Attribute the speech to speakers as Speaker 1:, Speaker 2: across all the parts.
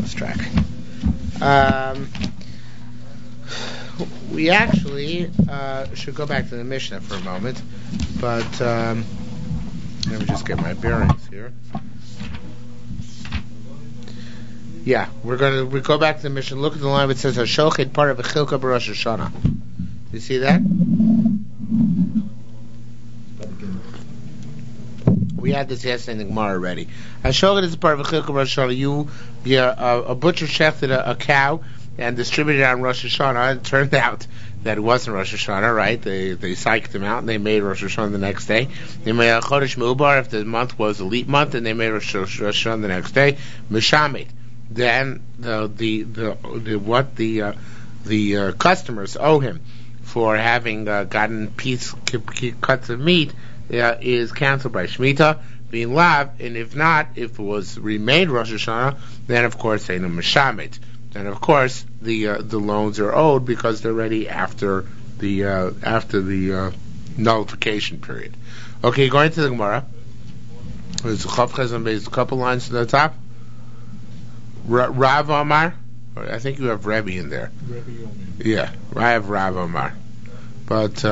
Speaker 1: lost track. We actually should go back to the Mishnah for a moment, but let me just get my bearings here. Yeah, we go back to the Mishnah. Look at the line that says Hashochet part of a Chilka B'Rosh Hashanah. You see that? We had this yesterday in the Gemara already. Hashochet is part of a Chilka B'Rosh Hashanah. A butcher shechted a cow and distributed it on Rosh Hashanah. It turned out that it wasn't Rosh Hashanah, right? They psyched him out and they made Rosh Hashanah the next day. They made a Chodesh Me'ubar if the month was a leap month, and they made Rosh Hashanah the next day. Mishamit. Then the customers owe him for having gotten cuts of meat is canceled by Shemitah, being lav, and if not, if it was remade Rosh Hashanah, then of course they know Mishamit. And of course the loans are owed because they're ready after the nullification period. Okay, going to the Gemara. There's a couple lines to the top. Rav Omar, I think you have Rebbe in there. Yeah, I have Rav Omar, but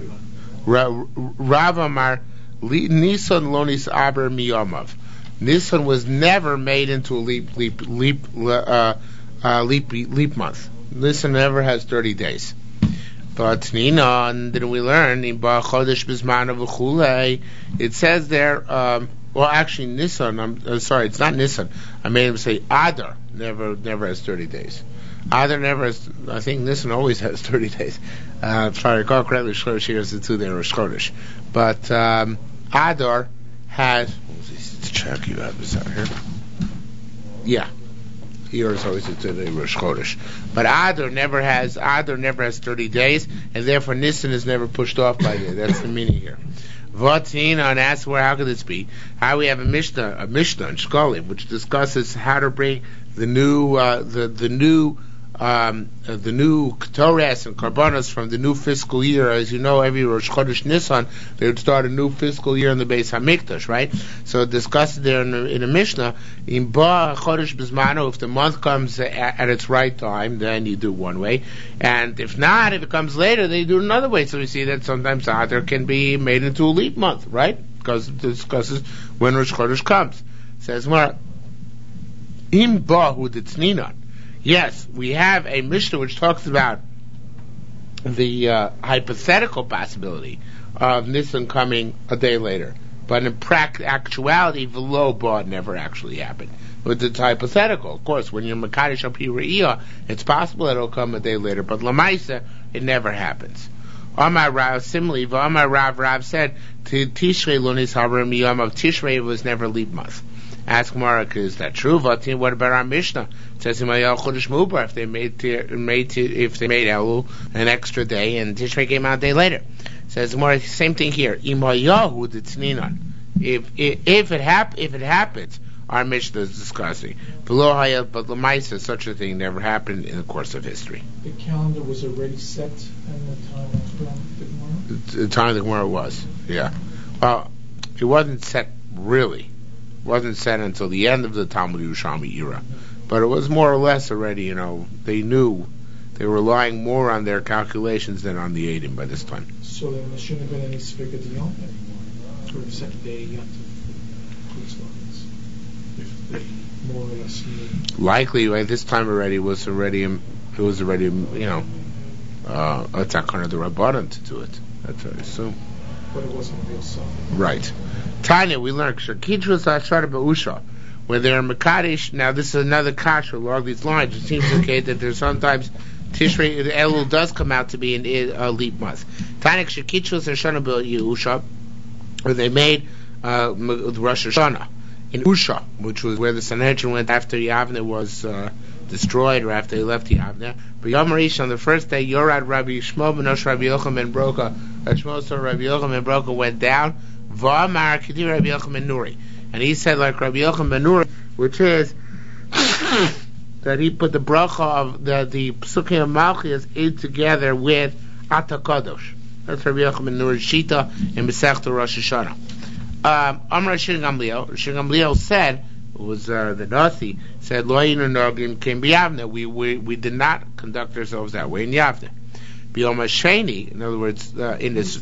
Speaker 1: Rav Omar Nisan Lonis Aber Miyomav. Nisan was never made into a leap month. Nisan never has 30 days. But Nina, didn't we learn in Ba Chodesh Bizman of Chulei? It says there. Well, actually, Nisan. I'm sorry, it's not Nisan. I made him say Adar never has 30 days. Adar never has. I think Nisan always has 30 days. If I recall correctly, Chodesh here is the 2 day Rosh Chodesh. But Adar has. To check, you have this out here. Yeah, here is always the 2 day Rosh Chodesh. But Adar never has 30 days, and therefore Nisan is never pushed off by there. That's the meaning here. Vatina, and ask how could this be? How we have a Mishnah in Shkolim, which discusses how to bring the new Ketores and Karbanos from the new fiscal year. As you know, every Rosh Chodesh Nisan they would start a new fiscal year in the Beis Hamikdash, right? So discussed there in a Mishnah in Ba Chodesh Bizmano. If the month comes at its right time, then you do one way, and if not, if it comes later, they do another way. So we see that sometimes Adar can be made into a leap month, right? Because it discusses when Rosh Chodesh comes. It says more Im Ba Hu Ditzninan. Yes, we have a Mishnah which talks about the hypothetical possibility of Nisan coming a day later. But in actuality, Velo Ba never actually happened. But it's hypothetical. Of course, when you're Makadosh Al Pi Re'iyah, it's possible that it'll come a day later. But Lamaisa, it never happens. Amar Rav, similarly, Amar Rav said, to Tishrei Lunis Harim Yom of Tishrei was never leap month. Ask Mark, is that true? What about our Mishnah? It says in Chodesh Me'ubar if they made Elul an extra day and Tishrei came out a day later. It says more same thing here. Imayahu Ditzninan. If it happens, our Mishnah is discussing. Below Hayat, but Lamaisa, such a thing never happened in the course of history.
Speaker 2: The calendar was already set in the time of the Gemara?
Speaker 1: The time of the Gemara was, yeah. Well, it wasn't set really. Wasn't set until the end of the Talmud Yerushalmi era, but it was more or less already. They knew they were relying more on their calculations than on the Eidim by this time.
Speaker 2: So then there shouldn't have been any Sfikat Yom anymore, or the second day Yom if they more or less knew.
Speaker 1: Likely by this time already it was already a takana of the Rabbanan to do it. That's what I assume.
Speaker 2: But it wasn't real something.
Speaker 1: Right. Tanya, we learned Shakidrus Ashara Ba'usha, where they're Makadesh. Now, this is another kasha along these lines. It seems to indicate that there's sometimes Tishrei Elul does come out to be a leap month. Tanya Shakidrus Ashara Ba'usha, where they made Rosh Hashanah in Usha, which was where the Sanhedrin went after Yavne was destroyed, or after they left Yavne. But Yom Rishon, on the first day, Yorad Rabbi Shmuel Benosh Rabbi Yochanan ben Broka, Shmuel so Rabbi Yochanan ben Broka went down. V'amar Kedir Rabbi Yochanan ben Nuri, and he said like Rabbi Yochanan ben Nuri, which is that he put the bracha of the Psukim of Malchus in together with Ata Kadosh. That's Rabbi Yochanan ben Nuri's shita in Masechta Rosh Hashanah. Amar Shir Gamliel said was the Nasi, said Lo Yinu Nogim came B'Yavne. We did not conduct ourselves that way in Yavne. B'Yom HaSheni, in other words, in this,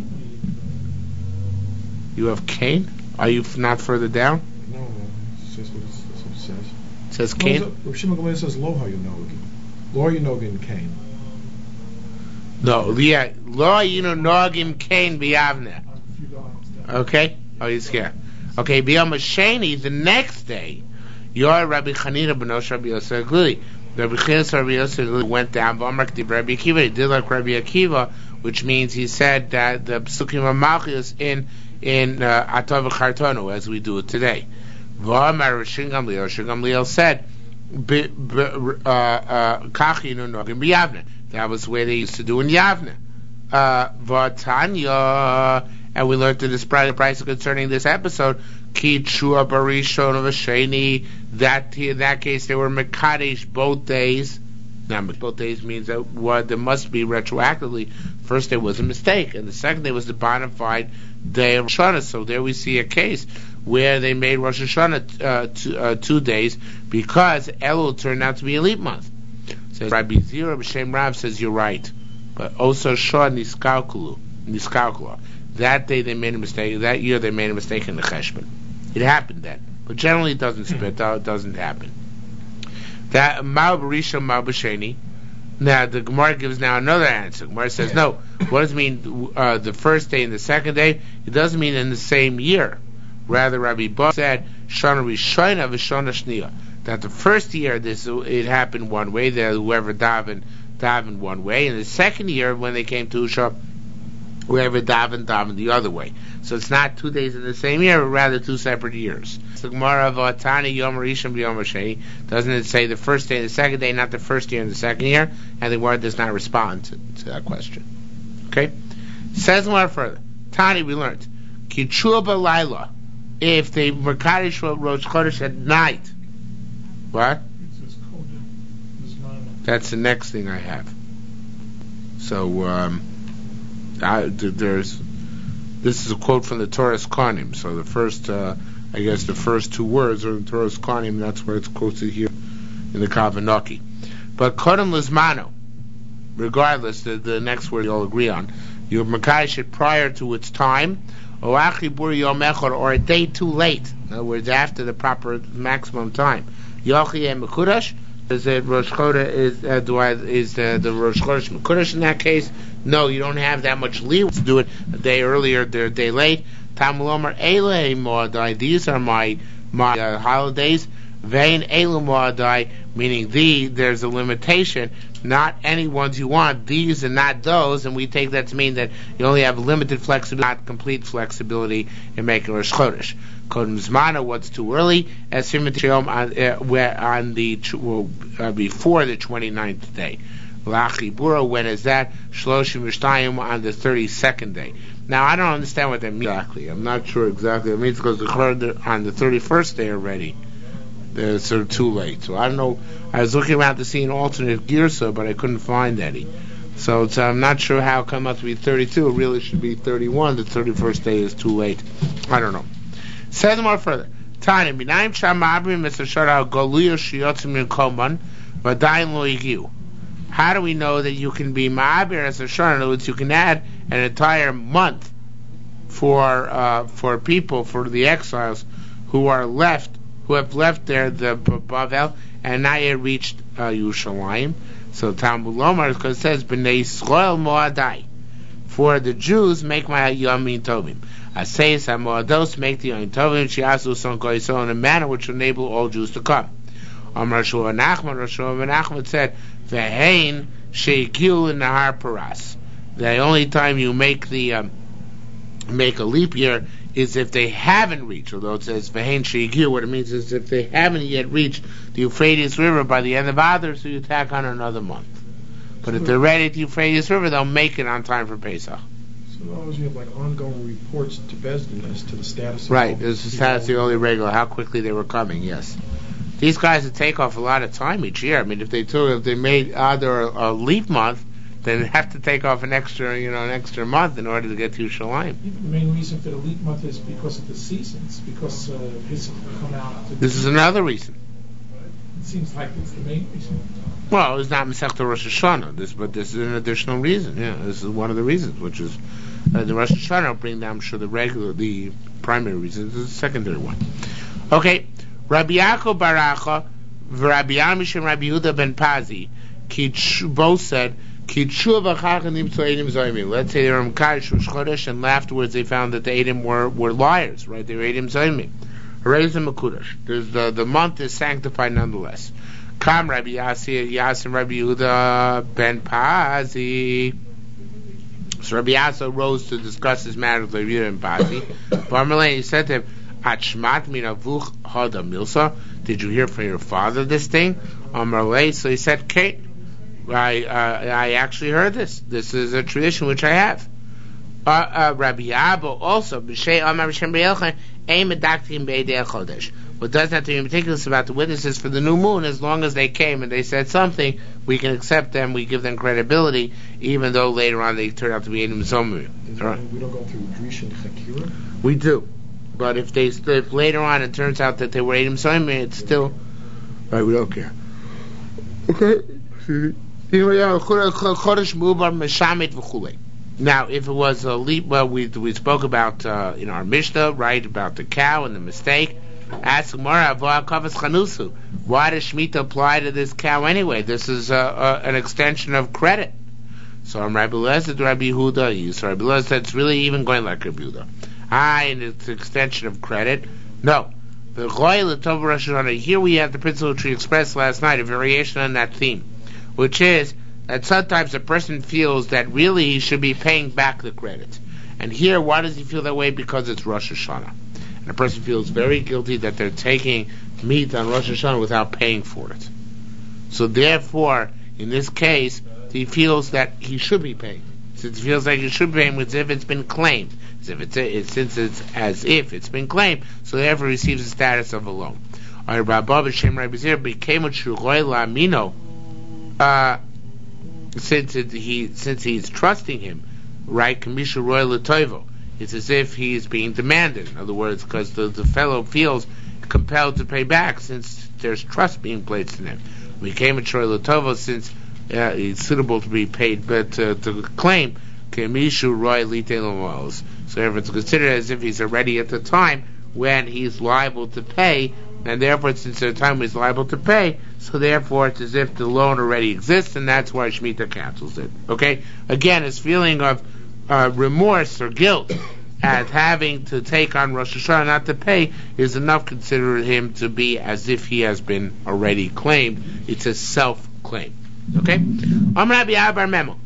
Speaker 1: you have Cain. Are you not further down?
Speaker 2: No, it says what it says.
Speaker 1: It says Cain.
Speaker 2: Rav Shimon Gamliel says Lo Hayunogin. Lo Hayunogin Cain.
Speaker 1: No, yeah, Lo Yinu Nogim Cain B'Yavne. Okay. Oh, he's here. Okay, B'Yom HaSheni, the next day, Yor Rabbi Chanina B'Nosh Rabbi Yosef Glili. Rabbi Chanina Rabbi Yosef Glili went down, V'Amar K'dib Rabbi Akiva, he did like Rabbi Akiva, which means he said that the Psukim of Malchus in Atov V'Chartonu, as we do it today. V'Amar Rishon Gamliel, Rishon Gamliel said, Kachi Yinu Nogim B'Yavne. That was the way they used to do in Yavne. V'Tanya, and we learned in this price concerning this episode, Ki Chua Barishon of Asheni, that in that case they were Mekadesh both days. Now, both days means that there must be retroactively. First day was a mistake, and the second day was the bona fide day of Rosh Hashanah. So there we see a case where they made Rosh Hashanah 2 days because Elul turned out to be a leap month. Says Rabbi Zira B'Shem Rav says you're right, but also Shah Niskalkula. That day they made a mistake. That year they made a mistake in the Cheshbon. It happened then, but generally it doesn't happen. That Ma'u B'Rishon Ma'u B'Sheni. Now the Gemara gives now another answer. Gemara says no. What does it mean? The first day and the second day? It doesn't mean in the same year. Rather, Rabbi Ba said Shana Rishona V'Shona Shniya. That the first year it happened one way. That whoever davened one way, and the second year when they came to Usha, whoever davened the other way. So it's not 2 days in the same year, but rather 2 separate years. The Gemara of Atani Yom Rishon B'Yom HaSheni, doesn't it say the first day and the second day, not the first year and the second year? And the Gemara does not respond to that question. Okay? Says more further. Tani, we learned Kichua B'Laila, if they were Kaddish Rosh Chodesh at night. What? That's the next thing I have. So this is a quote from the Torah's Kohanim. So the first, the first 2 words are in the Torah's Kohanim. That's where it's quoted here in the Kavanaki. But Kodem Lizmano, regardless, the next word you'll agree on, you makadosh it prior to its time, or a day too late. In other words, after the proper maximum time. Yochi and Mekudash. Is it Rosh Chodesh? Is the Rosh Chodesh Mekudash in that case? No, you don't have that much leeway to do it a day earlier, a day late. Talmud Omer Elei Moadai. These are my holidays. Vein Elu Moadai, meaning there's a limitation. Not any ones you want. These and not those, and we take that to mean that you only have limited flexibility, not complete flexibility in making Rosh Chodesh. Kodem Zmana, what's too early? As on the before the 29th day. Lachibura, when is that? Shloshim Mishtayim, on the 32nd day. Now I don't understand what that means exactly. I'm not sure exactly. It means because on the 31st day already. They're sort of too late. So I don't know. I was looking around to see an alternate girsa, but I couldn't find any. So I'm not sure how it come out to be 32. It really should be 31. The 31st day is too late. I don't know. Say more further. Tanya, B'nayim Shamabrim Mitzvah Goluya Shiyotzim Yinkoman V'dayin Lo Yigiu. How do we know that you can be ma'abir as a shana? In other words, you can add an entire month for people, for the exiles who have left there the Bavel and not yet reached Yerushalayim. So Talmud Lomar, because it says B'nei Yisrael Moadai, for the Jews make my Yomim Tovim. I say Moados make the Yomim Tovim Shiasu Son Goyso in a manner which will enable all Jews to come. Rosh Nachman said Ve'hein Sheikil in Nahar Paras. The only time you make a leap year is if they haven't reached, although it says Ve'hein Sheikil, what it means is if they haven't yet reached the Euphrates River by the end of Adar, so you tack on another month. But if they're ready at the Euphrates River, they'll make it on time for Pesach.
Speaker 2: So as long as you have like ongoing reports to Bezdin as to the status.
Speaker 1: Right, this is the status the only regular, how quickly they were coming. Yes, these guys would take off a lot of time each year. I mean, if they made Adar a leap month, then they have to take off an extra month in order to get to Yerushalayim.
Speaker 2: The main reason for the leap month is because of the seasons, because his come out.
Speaker 1: This is another reason.
Speaker 2: It seems like it's the main reason.
Speaker 1: Well, it's not Masechta Rosh Hashanah, but this is an additional reason. Yeah, this is one of the reasons, which is the Rosh Hashanah will bring down, I'm sure, the primary reason. This is the secondary one. Okay, Rabbi Yaakov Baracha, Rabbi Amish and Rabbi Yehuda ben Pazi, both said, let's say they were Mekadosh Rosh Chodesh, and afterwards they found that the Eidim were liars, right? They were Eidim Zoymim. There's the month is sanctified nonetheless. Kam Rabbi Yas and Rabbi Yehuda ben Pazi. So Rabbi Yasa rose to discuss this matter with Rabbi Yehuda ben Pazi. Barmalei, he said to him, Achmat min avuch hada milsa. Did you hear from your father this thing? Amarlei. So he said, Kate, I actually heard this. This is a tradition which I have. Rabbi Abba also, B'shei Amar B'shem B'yelchan, Ein medaktim B'edei Chodesh. What doesn't have to be meticulous about the witnesses for the new moon, as long as they came and they said something, we can accept them, we give them credibility, even though later on they turn out to be Eidim Zomer.
Speaker 2: Right. We don't go through Drish and Chakira?
Speaker 1: We do. But if later on it turns out that they were Eidim Zomer, it's still... Right, we don't care. Okay. Now, if it was a leap, well, we spoke about in our Mishnah, right, about the cow and the mistake. Ask Gemara, why does Shemitah apply to this cow anyway? This is an extension of credit. So Rabbi Eliezer to Rabbi Yehuda. So Rabbi Eliezer said it's really even going like Rabbi Yehuda. And it's an extension of credit. No. Here we have the principle which we expressed last night, a variation on that theme, which is that sometimes a person feels that really he should be paying back the credit. And here, why does he feel that way? Because it's Rosh Hashanah. And a person feels very guilty that they're taking meat on Rosh Hashanah without paying for it. So therefore, in this case, he feels that he should be paying. Since he feels like he should be paying, as if it's been claimed. Since it's as if it's been claimed, so therefore receives the status of a loan. Since he's trusting him, right? Kamisha Roy Latoivo. It's as if he's being demanded. In other words, because the fellow feels compelled to pay back since there's trust being placed in him. We came at Roy Latoivo since it's suitable to be paid, but to claim Kamisha Roy Lite. So therefore it's considered as if he's already at the time when he's liable to pay, and therefore since the time he's liable to pay, so therefore it's as if the loan already exists, and that's why Shemitah cancels it. Okay? Again, his feeling of remorse or guilt at having to take on Rosh Hashanah not to pay is enough to consider him to be as if he has been already claimed. It's a self-claim. Okay? Rabbi Abar Memo.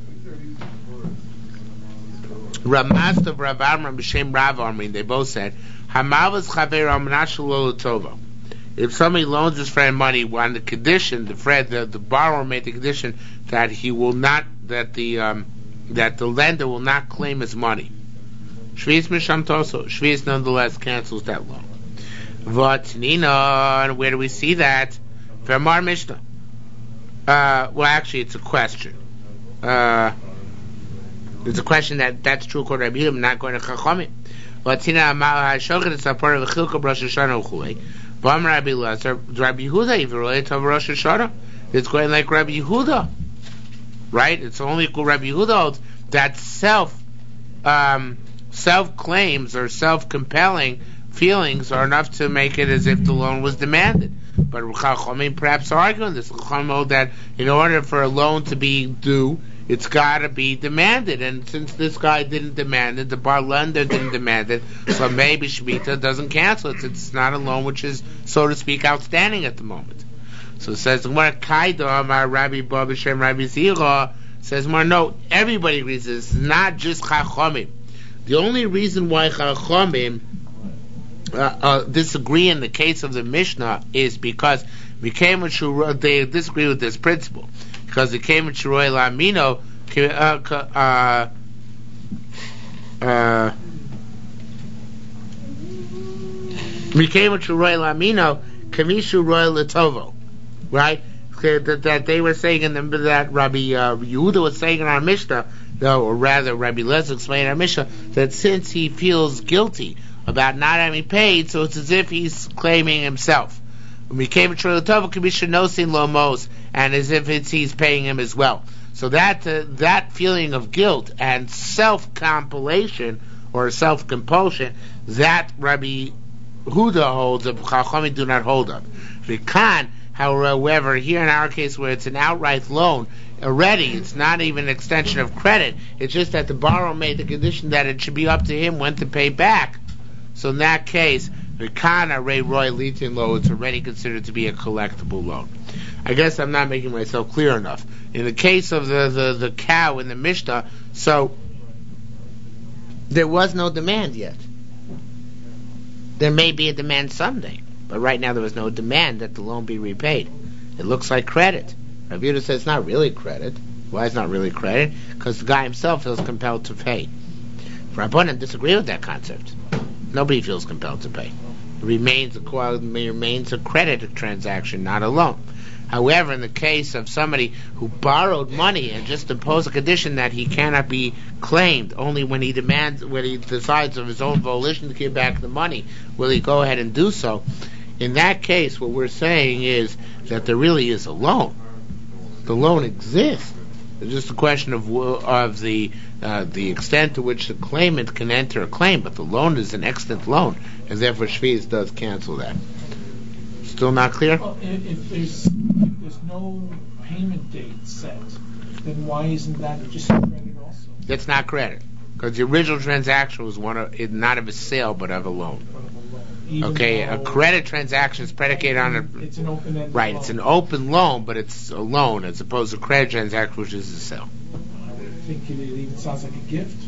Speaker 1: Ramast of Rav Amram B'Shem Rav Amrin, they both said, Hamavas Chaver Amnashalo Tova. If somebody loans his friend money on the condition, the borrower made the condition that he will not, that the lender will not claim his money. Shvius Misham Toso. Shvius nonetheless cancels that loan. V'Tnina, and where do we see that? Vermar Mishnah. Well, actually, it's a question. It's a question that's true according to Rabbi Yehuda, not going to Chachamim. V'Tnina Amal HaShochet is a part of the Chilka Rosh Hashanah Uchulei. V'Am Rabbi Eliezer, Rabbi Yehuda even related to Rosh Hashanah. It's going like Rabbi Yehuda. Right? It's only Rabbi Yehuda holds that self-claims or self-compelling feelings are enough to make it as if the loan was demanded. But Chachamim perhaps arguing this. Chachamim hold that in order for a loan to be due, it's got to be demanded. And since this guy didn't demand it, the bar lender didn't demand it, so maybe Shemitah doesn't cancel it. It's not a loan which is, so to speak, outstanding at the moment. So it says, Rabbi Baba Shem Rabbi Zira says, no, everybody agrees this. It's not just Chachamim. The only reason why Chachamim disagree in the case of the Mishnah is because they disagree with this principle. Because it came with Shiroi Lamino, Kamishu Roy Latovo. Right? that they were saying that Rabbi Yehuda was saying in our Mishnah, or rather Rabbi Lezer explained in our Mishnah, that since he feels guilty about not having paid, so it's as if he's claiming himself. When we came to the Commission nosin lomos, and as if he's paying him as well. So that feeling of guilt and self-compilation or self-compulsion, that Rabbi Huda holds of, Chachamim do not hold of. Vikan, however, here in our case where it's an outright loan, already it's not even an extension of credit, it's just that the borrower made the condition that it should be up to him when to pay back. So in that case, Vikan Ray Roy Litin Lo, it's already considered to be a collectible loan. I guess I'm not making myself clear enough. In the case of the cow in the Mishnah, so there was no demand yet. There may be a demand someday, but right now there was no demand that the loan be repaid. It looks like credit. Rav Yehuda says it's not really credit. Why is it not really credit? Because the guy himself feels compelled to pay. Rabbanan disagree with that concept. Nobody feels compelled to pay. It remains a credit transaction, not a loan. However, in the case of somebody who borrowed money and just imposed a condition that he cannot be claimed, only when he decides of his own volition to give back the money, will he go ahead and do so. In that case, what we're saying is that there really is a loan. The loan exists. It's just a question of the extent to which the claimant can enter a claim, but the loan is an extant loan, and therefore Shvius does cancel that. Still not clear?
Speaker 2: Well, if there's no payment date set, then why isn't that just credit also?
Speaker 1: That's not credit, because the original transaction was not of a sale, but of a loan. Okay, a credit transaction is predicated on
Speaker 2: it's an open-ended
Speaker 1: right.
Speaker 2: loan.
Speaker 1: It's an open loan, but it's a loan as opposed to a credit transaction, which is a sale.
Speaker 2: I think it even sounds like a gift.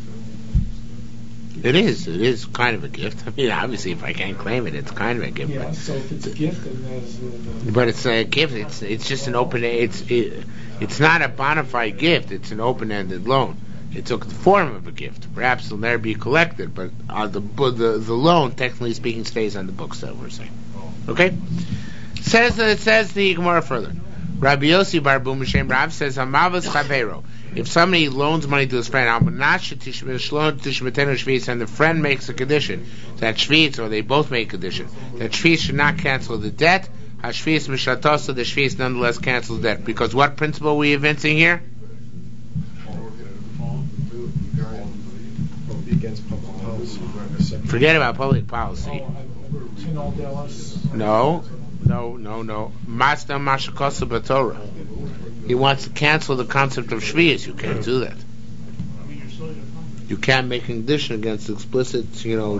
Speaker 1: It is kind of a gift. I mean, obviously, if I can't claim it, it's kind of a gift.
Speaker 2: Yeah. So if it's a gift, then there's.
Speaker 1: But it's a gift. It's just an open. It's not a bona fide gift. It's an open-ended loan. It took the form of a gift. Perhaps it'll never be collected, but the loan, technically speaking, stays on the books. That we're saying. Okay. Says the Gemara further. Rabbi Yossi Bar Bum Shem Rav says Hamavas Chavero. If somebody loans money to his friend, and the friend makes a condition that Shvius, or they both make a condition that Shvius should not cancel the debt, Hashvius Mishatosa, the Shvius nonetheless cancels the debt. Because what principle are we evincing here? Forget about public policy. No. Masna Mashakasa B'Torah. He wants to cancel the concept of Shvius. You can't do that. You can't make a condition against explicit,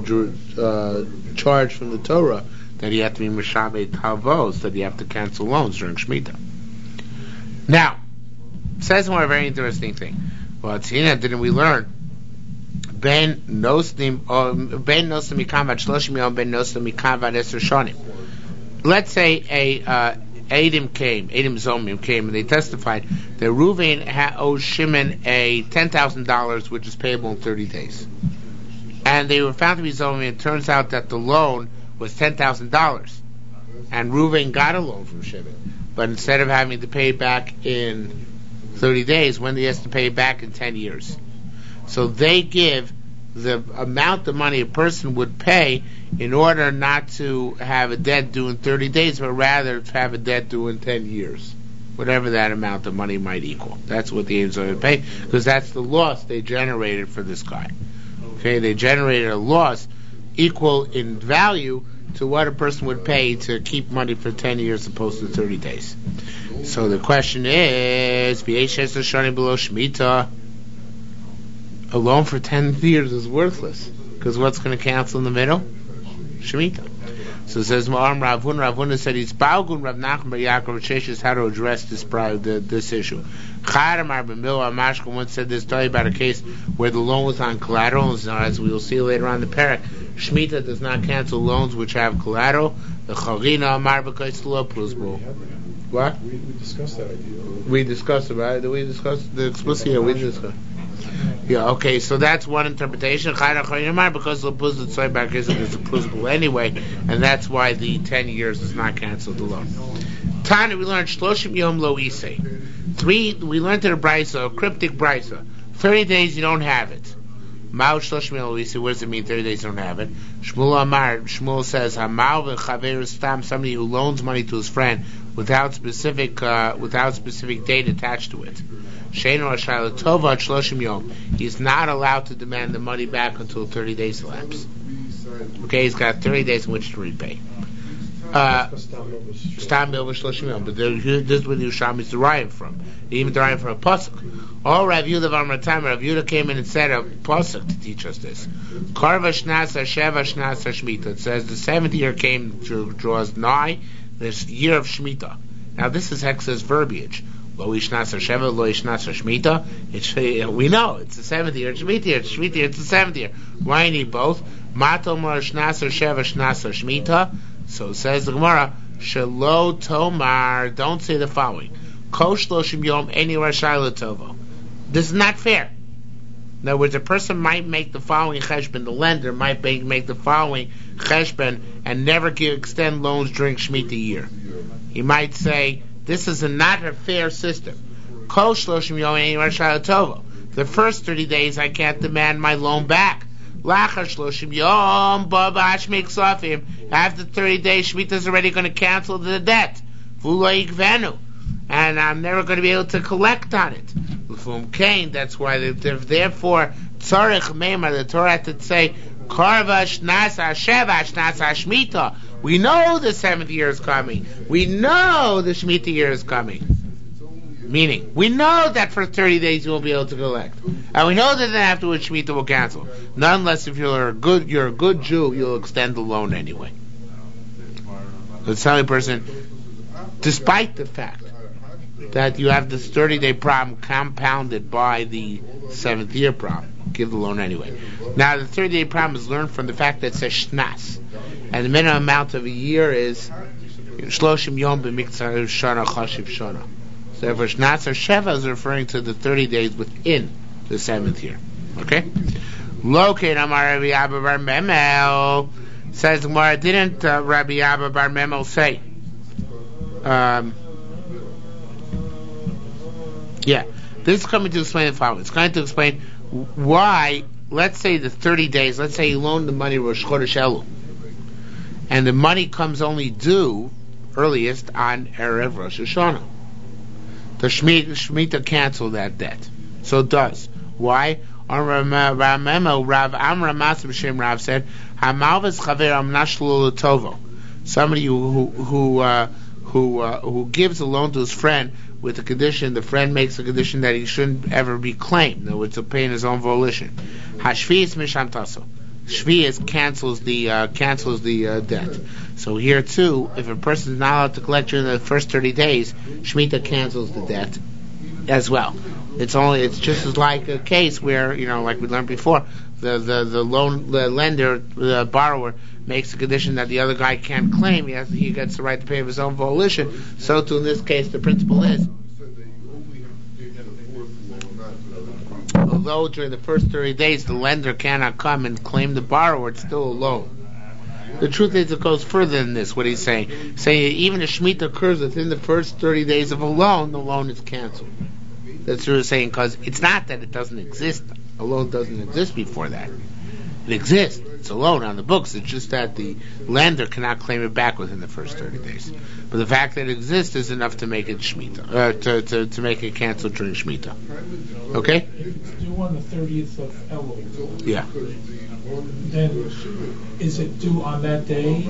Speaker 1: charge from the Torah that you have to be Meshaveh Tavos, that you have to cancel loans during Shemitah. Now, says more a very interesting thing. Well, Tzina, didn't we learn? Ben Nosnim Mikavad Shloshim Yom Ben Nosnim Mikavad Eser Shonim. Let's say Adim Zomim came, and they testified that Reuven owes Shimon a $10,000, which is payable in 30 days. And they were found to be Zomim, and it turns out that the loan was $10,000. And Reuven got a loan from Shimon. But instead of having to pay back in 30 days, Wendy has to pay back in 10 years. So they give the amount of money a person would pay in order not to have a debt due in 30 days, but rather to have a debt due in 10 years. Whatever that amount of money might equal. That's what the aims are to pay, because that's the loss they generated for this guy. Okay, they generated a loss equal in value to what a person would pay to keep money for 10 years opposed to 30 days. So the question is, below Shemitah, a loan for 10 years is worthless, because what's going to cancel in the middle? Shemitah. So it says Ma'am Rav Huna said he's Balgun Rav Nachman Bar Yaakov Sheshes how to address this issue. Chadamar B'Mil Amashka once said this story about a case where the loan was on collateral, and as we will see later on in the parak, Shemitah does not cancel loans which have collateral. The Chavina Amar B'Kaisla Prusbul. What?
Speaker 2: We discussed that idea.
Speaker 1: We discussed it, right? Did we discuss the explicit? Yeah, we discussed. Yeah, okay, so that's one interpretation. Because the Puzit is a plausible anyway, and that's why the 10 years does not cancel the loan. Tana, we learned Shloshim Yom Lo Isei. 3, we learned in a brisa, a cryptic brisa. 30 days you don't have it. Ma'u Shloshim Yom Lo Isei, what does it mean 30 days you don't have it? Shmuel Amar, Shmuel says, Ha'ma'u v'chaver stam, somebody who loans money to his friend without specific date attached to it. Sheinu Ashayla Tova at Shloshim Yom. He's not allowed to demand the money back until 30 days elapse. Okay, he's got 30 days in which to repay. Stam Bil v'Shloshim Yom. But this is where the Yerushalmi is derived from. Even derived from a pasuk. All Rav Yehuda V'Amratam, Rav Yehuda came in and said a pasuk to teach us this. Karva Shnasa Sheva Shnasa Shmita. It says the 7th year draws nigh this year of Shemitah. Now this is Hexa's verbiage. Lo Ishnasa Sheva, Lo Ishnasa Shmita. We know it's the 7th year. It's Shemitah year. It's Shemitah year. It's the 7th year. Why you need both? Matomar Shnasa Sheva Shnasa Shmita. So says the Gemara, Shelo Tomar, don't say the following. Kosh Shloshim Yom Eni Rashai L'Tovo. This is not fair. In other words, a person might make the following cheshbon, the lender might make the following cheshbon and never extend loans during Shemitah year. He might say, this is not a fair system. Kosh Shloshim Yom Eni Rashai L'Tovo. The first 30 days I can't demand my loan back. After 30 days, Shemitah is already going to cancel the debt. And I'm never going to be able to collect on it. That's why therefore, the Torah had to say, we know the 7th year is coming. We know the Shemitah year is coming. Meaning, we know that for 30 days you won't be able to collect, and we know that then afterwards Shemitah will cancel. Nonetheless, if you're a good Jew, you'll extend the loan anyway. So it's telling a person, despite the fact that you have this 30-day problem compounded by the 7th year problem, give the loan anyway. Now, the 30-day problem is learned from the fact that it says shnas, and the minimum amount of a year is shloshim yom b'miktzar shana chashiv shana. So therefore, Shnasa Sheva is referring to the 30 days within the 7th year. Okay? Locate Amar Rabbi Abba Bar Memel. Says the Gemara, didn't Rabbi Abba Bar Memel say? This is coming to explain the following. It's going to explain why, let's say the 30 days, let's say you loan the money Rosh Chodesh Elul, and the money comes only due earliest on Erev Rosh Hashanah. The Shemitah cancel that debt. So it does. Why? Rav Amra Masim Shem Rav said, "Hamalvas chaver amnashlu l'tovo." Somebody who gives a loan to his friend with a condition, the friend makes a condition that he shouldn't ever be claimed. In other words, to pay in his own volition. Hashvius misham taso. Shvius cancels the debt. So here too, if a person is not allowed to collect during the first 30 days, Shemitah cancels the debt as well. It's just as like a case where, like we learned before, the lender, the borrower makes a condition that the other guy can't claim. He gets the right to pay of his own volition. So too in this case, the principle is, although during the first 30 days the lender cannot come and claim the borrower, it's still a loan. The truth is, it goes further than this, what he's saying. Saying even if Shemitah occurs within the first 30 days of a loan, the loan is canceled. That's what he's saying, because it's not that it doesn't exist. A loan doesn't exist before that. It exists. It's a loan on the books. It's just that the lender cannot claim it back within the first 30 days. But the fact that it exists is enough to make it Shemitah, to make it canceled during Shemitah. Okay?
Speaker 2: It's due on the 30th of Elul.
Speaker 1: Yeah.
Speaker 2: Then, is it due on that day,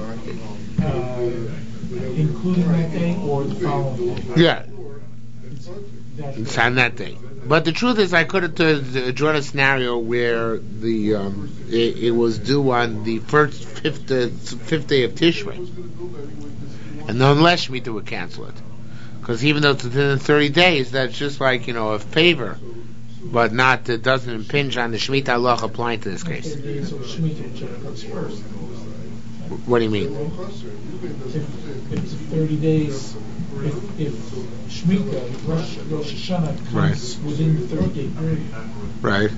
Speaker 2: including that day, or the following day?
Speaker 1: Yeah. It's on that day. But the truth is, I could have drawn a scenario where it was due on the fifth day of Tishrei, and nonetheless Shemitah would cancel it, because even though it's within the 30 days, that's just like a favor, but not it doesn't impinge on the Shemitah halacha applying to this case. What do you mean?
Speaker 2: If it's 30 days, if Shemitah, Rosh Hashanah comes within the 30-day period.
Speaker 1: Right.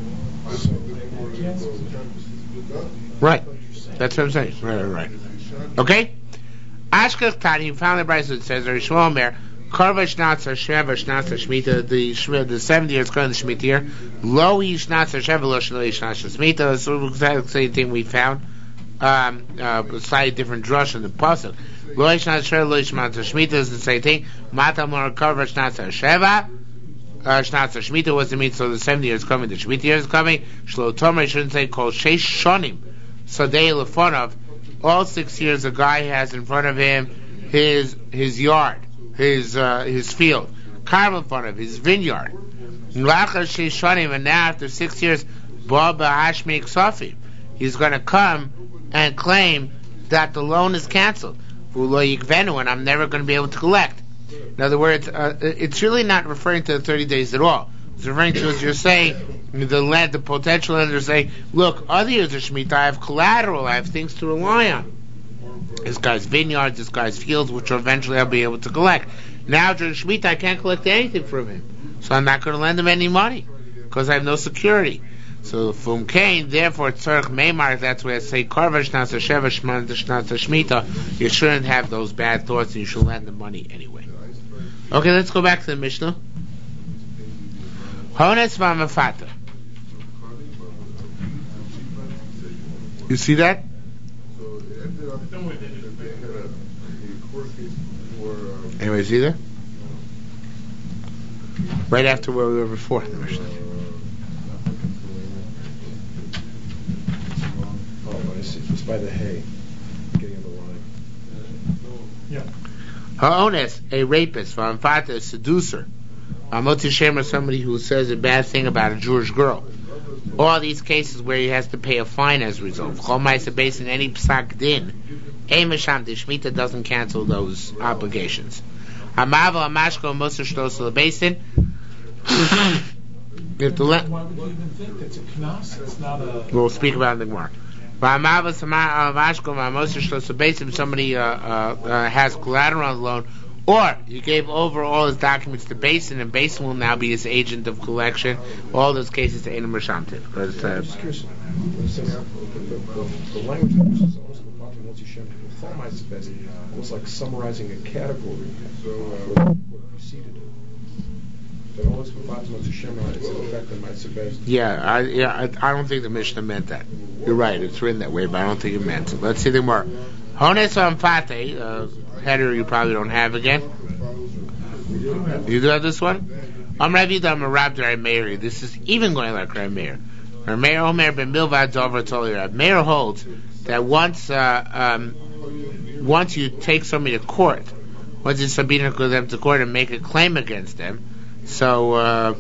Speaker 1: Right. That's what I'm saying. Right. Okay? Ashkech Tani, he found the Bryce that says, or Shmuel Omer, Karva Shnatza Sheva Shnatza Shemitah, the 70 years going to the Shemitah year, Lo Ish Shnatza Sheva Lo Shnatza Shemitah, so exactly the same thing we found, slightly different drush in the pasuk. Lo Ish Shnatza Sheva Lo Ish Shnatza Shemitah is the same thing. Mata Mor Karva Shnatza Sheva, Shnatza Shemitah was the mean, so the 70 years coming, the Shemitah year is coming. Shlo Tomer, shouldn't say Kol Sheish Shonim, Sadei Lefonov, all 6 years a guy has in front of him his yard, his field, carve in front of his vineyard. And now after 6 years, he's going to come and claim that the loan is canceled, and I'm never going to be able to collect. In other words, it's really not referring to the 30 days at all. It's referring to, as you're saying, the potential lenders say, look, other years of Shemitah, I have collateral, I have things to rely on. This guy's vineyards, this guy's fields, which eventually I'll be able to collect. Now during Shemitah, I can't collect anything from him. So I'm not going to lend him any money, because I have no security. So from Cain, therefore, Tzarech Meimar, that's where I say, Karva Shnatza Sheva Shnatza Shemitah, you shouldn't have those bad thoughts, and you should lend the money anyway. Okay, let's go back to the Mishnah. Hones v'amafata. You see that? Anyway, see that? Right after where we were before the Mishnah.
Speaker 3: Oh, I see. It's by the hay. Getting in the line.
Speaker 2: Yeah.
Speaker 1: Ha'ones, a rapist, v'amafata, a seducer. Amoti Shemer, somebody who says a bad thing about a Jewish girl. All these cases where he has to pay a fine as a result. Chol Ma'aseh Beis in any psak din. Eimasham, the Shemitah doesn't cancel those obligations. Hamavel Amashko Moser Shtos Lebesin.
Speaker 2: Why would you even think it's a knas? It's not a...
Speaker 1: We'll speak about it in the Gemara. If somebody has collateral on the loan, or you gave over all his documents to Basin, and Basin will now be his agent of collection. All those cases to Einam Rashamtiv.
Speaker 3: I'm just curious. The language of this is almost like summarizing a category. What preceded it.
Speaker 1: Yeah, I don't think the Mishnah meant that. You're right, it's written that way, but I don't think it meant it. Let's see the more. Hones Amfate, header you probably don't have again. You do have this one? I'm Rav Yudam Rabbi Meir. This is even going like Rav Meir. Rav Meir Omer ben Milvad Dover Toli. Rav Meir holds that once you take somebody to court, once you subpoena them to court and make a claim against them, so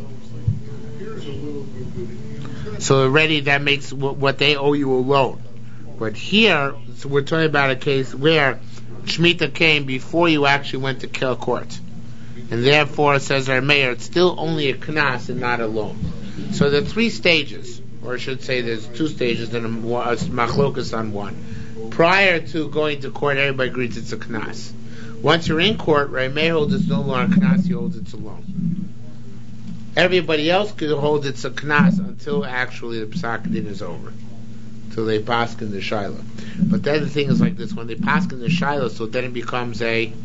Speaker 1: already that makes what they owe you a loan. But here, so we're talking about a case where Shemitah came before you actually went to kill court. And therefore, says our mayor, it's still only a knas and not a loan. So there are 3 stages, or I should say there's 2 stages and a machlokas on one. Prior to going to court, everybody agrees it's a knas. Once you're in court, right, mayor holds it's no longer a knas, he holds it's a loan. Everybody else could hold it's a knas until actually the psak din is over. Till they paskin the shiloh. But then the thing is like this, when they paskin the shiloh, so then it becomes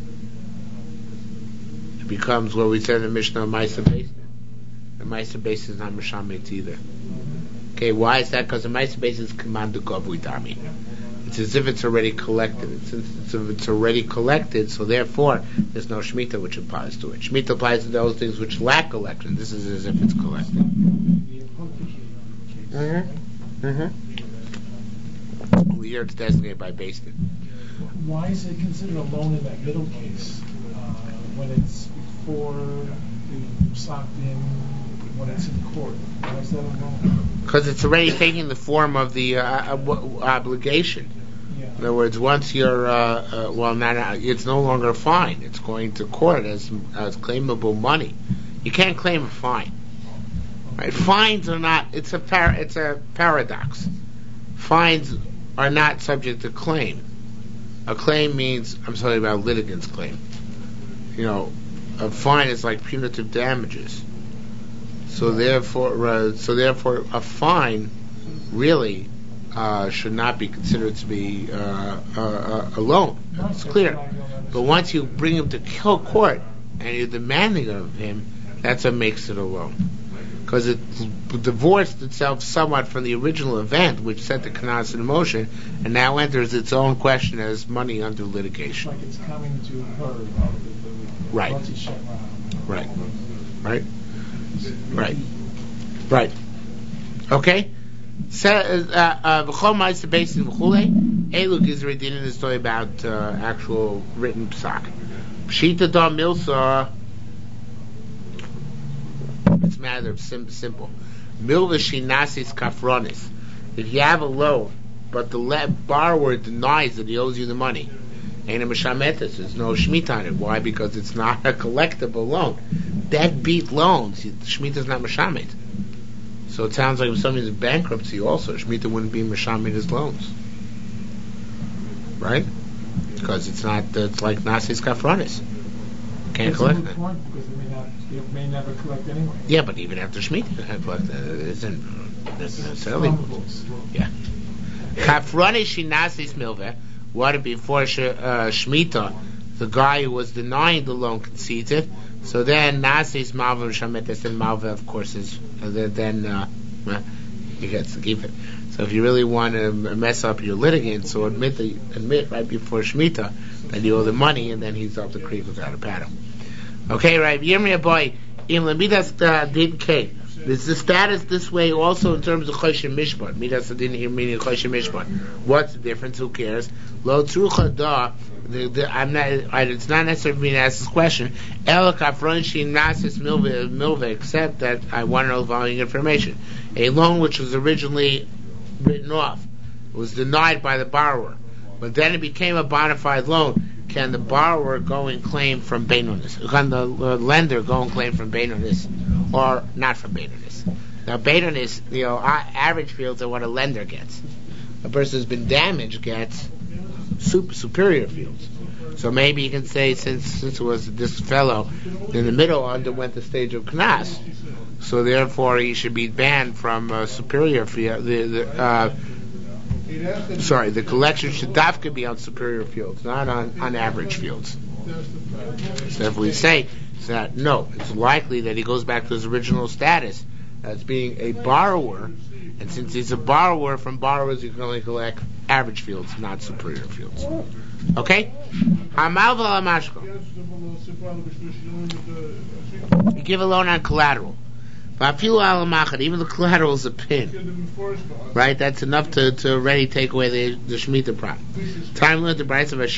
Speaker 1: what we said in the Mishnah, Ma'aseh Beis. The Ma'aseh Beis is not Mishamet either. Okay, why is that? Because the Ma'aseh Beis is commanded Govui Dami. It's as if it's already collected. It's already collected, so therefore there's no Shemitah which applies to it. Shemitah applies to those things which lack collection. This is as if it's collected. Here it's designated by Beis Din.
Speaker 2: Why is it considered a loan in that middle case when it's before the psak din, when it's in court? Why is that a loan?
Speaker 1: Because it's already taking the form of the obligation.
Speaker 2: Yeah.
Speaker 1: In other words, once you're it's no longer a fine. It's going to court as claimable money. You can't claim a fine. Right? Fines are not. It's a paradox. Fines are not subject to claim. A claim means, I'm talking about litigant's claim. A fine is like punitive damages. So therefore, a fine really should not be considered to be a loan. It's clear. But once you bring him to court and you're demanding of him, that's what makes it a loan. Because it divorced itself somewhat from the original event, which set the Knas in motion, and now enters its own question as money under litigation.
Speaker 2: Like it's coming to her.
Speaker 1: Right. Right. Okay? V'chol ma'aseh beisin v'chulei. Eluk is reading in the story about actual written psak. Pshita da milsa. It's a matter of simple. Milva shinasis kafronis. If you have a loan, but the borrower denies that he owes you the money, ain't a mishametes. There's no shmita on it. Why? Because it's not a collectible loan. Deadbeat loans. Shmita is not mishamet. So it sounds like if somebody's in bankruptcy, also shmita wouldn't be mishamet his loans, right? Because it's not. It's like nasis kafronis. Can't collect it.
Speaker 2: Because it may never collect anyway.
Speaker 1: Yeah, but even after shmita, you can't collect it. It isn't necessarily. Yeah. Kafronis shinasis milveh. What if before shmita, the guy who was denying the loan concedes it? So then nasis malveh shametes, and malveh, of course, is then he gets to keep it. So if you really want to mess up your litigant, so admit right before shmita that you owe the money, and then he's up the creek without a paddle. Okay, right? Yirmiyah boy, im lemidas din kei. There's the status this way also in terms of choshen mishpat. Midas din here meaning choshen mishpat. What's the difference? Who cares? Lo trucha da. It's not necessary for me to ask this question. El kafron shin nasis milve, except that I want to know the following information. A loan which was originally written off was denied by the borrower, but then it became a bona fide loan. Can the borrower go and claim from Beinonis? Can the lender go and claim from Beinonis, or not from Beinonis? Now, Beinonis, average fields are what a lender gets. A person who's been damaged gets superior fields. So maybe you can say, since it was this fellow in the middle underwent the stage of Knas, so therefore he should be banned from superior field. The collection should dafka be on superior fields, not on average fields. So if we say that no, it's likely that he goes back to his original status as being a borrower, and since he's a borrower, from borrowers you can only collect average fields, not superior fields. Okay? You give a loan on collateral. Even the collateral is a pin, right? That's enough to already take away the Shemitah problem. Time limit the price of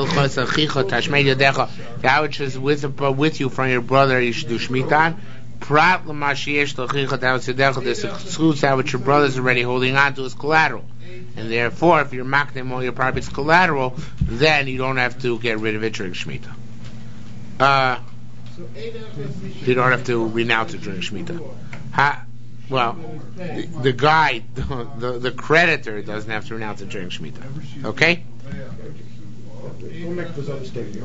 Speaker 1: that which is with you from your brother, you should do Shemitah. This excludes that which your brother is already holding on to as collateral. And therefore, if you're makdim all your property's collateral, then you don't have to get rid of it during Shemitah. You don't have to renounce it during Shemitah. The guy, the creditor doesn't have to renounce it during Shemitah. Okay?
Speaker 3: We'll make this other statement.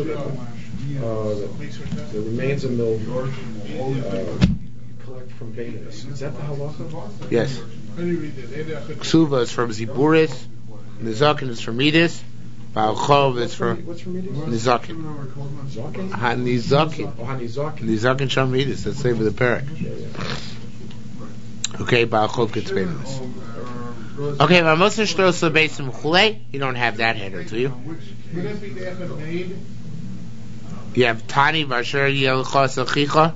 Speaker 3: The remains of milk collect from Beinonis. Is that the halacha?
Speaker 1: Yes. Ksuva is from Ziburis. Nizakin is from Edis. Ba'alchov is from Nizakin. Nizakin. Nizakin Sham Edis. That's the name of the parak. Okay, Ba'alchov gets Beinonis. Okay, V'amosar Shtrosa Beisim Chulei. You don't have that header, do you? You have Tani Vasher Yelchos Achicha.